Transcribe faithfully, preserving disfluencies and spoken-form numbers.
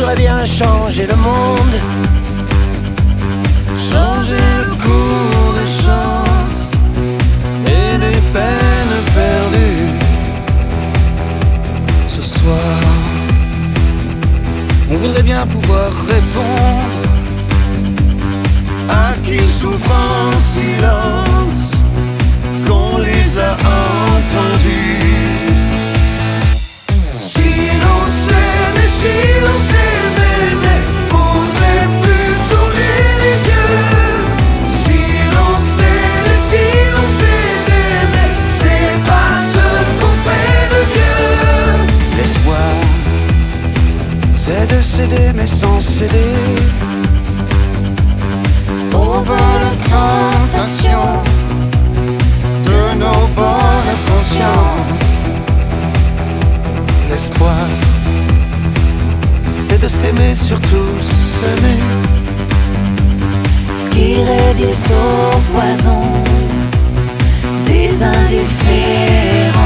voudrais bien changer le monde, changer le cours des chances et des peines perdues. Ce soir, on voudrait bien pouvoir répondre à qui souffre en silence, qu'on les a entendus. Si l'on s'aimait, si l'on s'aimait, mais faudrait plus tourner les yeux. Si l'on s'aimait, si l'on s'aimait, mais c'est pas ce qu'on fait de mieux. l'espoir, c'est de céder mais sans céder Aux vols tentations de nos bonnes consciences. l'espoir, c'est de s'aimer, surtout s'aimer. Ce qui résiste au poison des indifférents.